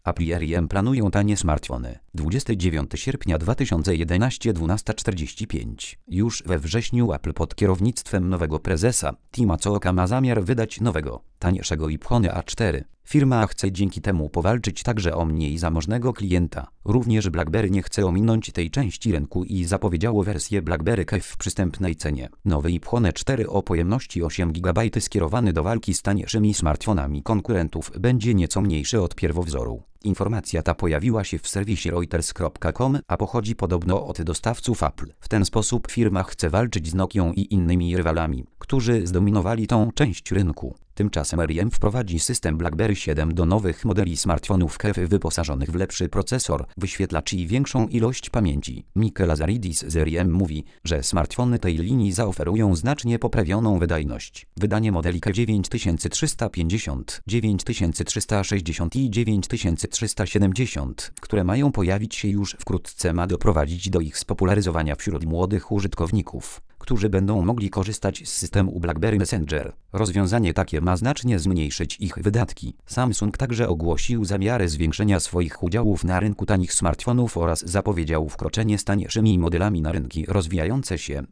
Apple RIM planują tanie smartfony. 29 sierpnia 2011 12:45. Już we wrześniu Apple pod kierownictwem nowego prezesa Tima Cooka ma zamiar wydać nowego, tańszego iPhone A4. Firma chce dzięki temu powalczyć także o mniej zamożnego klienta. Również BlackBerry nie chce ominąć tej części rynku i zapowiedziało wersję BlackBerry Key w przystępnej cenie. Nowy iPhone 4 o pojemności 8 GB skierowany do walki z tańszymi smartfonami konkurentów będzie nieco mniejszy od pierwowzoru. Informacja ta pojawiła się w serwisie Reuters.com, a pochodzi podobno od dostawców Apple. W ten sposób firma chce walczyć z Nokią i innymi rywalami, którzy zdominowali tą część rynku. Tymczasem RIM wprowadzi system BlackBerry 7 do nowych modeli smartfonów Key wyposażonych w lepszy procesor, wyświetlacz i większą ilość pamięci. Mike Lazaridis z RIM mówi, że smartfony tej linii zaoferują znacznie poprawioną wydajność. Wydanie modeli Key 9350, 9360 i 9370, które mają pojawić się już wkrótce, ma doprowadzić do ich spopularyzowania wśród młodych użytkowników, którzy będą mogli korzystać z systemu BlackBerry Messenger. Rozwiązanie takie ma znacznie zmniejszyć ich wydatki. Samsung także ogłosił zamiary zwiększenia swoich udziałów na rynku tanich smartfonów oraz zapowiedział wkroczenie z tańszymi modelami na rynki rozwijające się.